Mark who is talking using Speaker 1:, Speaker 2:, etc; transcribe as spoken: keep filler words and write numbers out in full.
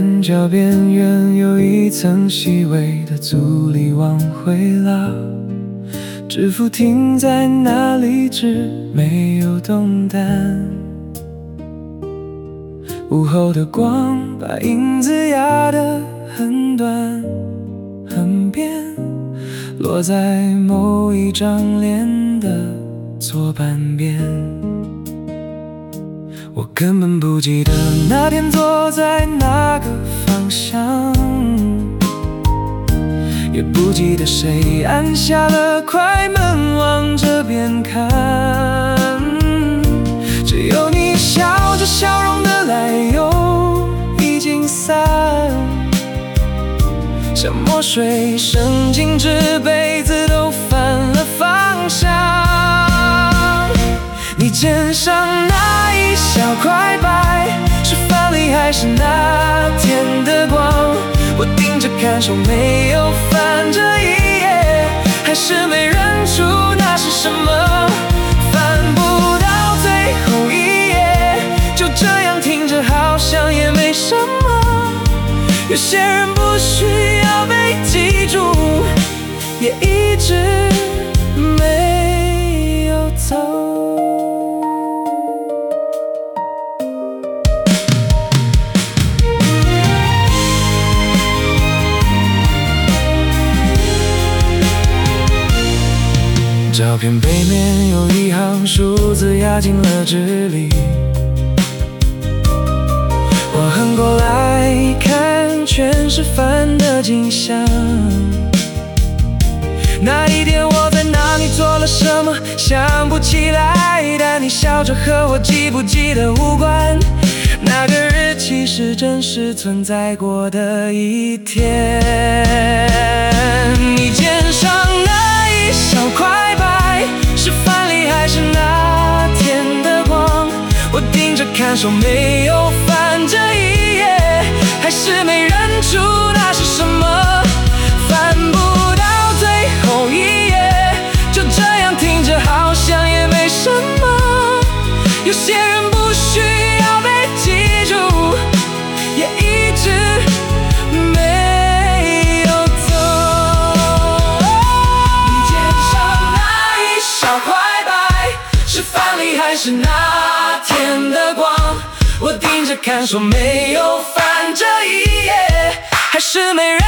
Speaker 1: 眼角边缘有一层细微的阻力往回拉，指腹停在那里，只没有动弹。午后的光把影子压得很短很扁，落在某一张脸的左半边。我根本不记得那天坐在哪个方向，也不记得谁按下了快门往这边看，只有你笑着笑容的来由已经散，像墨水渗进纸杯子都反了方向。你肩上那一小块白，是范例还是那天的光？我盯着看，手没有翻这一页，还是没认出那是什么。翻不到最后一页，就这样听着好像也没什么。有些人不需要被记住，也一直没有走。照片背面有一行数字压进了纸里，我横过来看，全是翻的景象。那一天我在哪里做了什么，想不起来，但你笑着和我记不记得无关。那个日期是真实存在过的一天。你肩上那一小块白，是范例还是那天的光？我盯着看，手没有翻这一页，还是没认出那是什么。翻不到最后一页，就这样听着好像也没什么。有些人不需要被记住，也一直没有走。你肩上那一小块白，是范例还是那天的光？我盯着看，说没有翻这一页，还是没人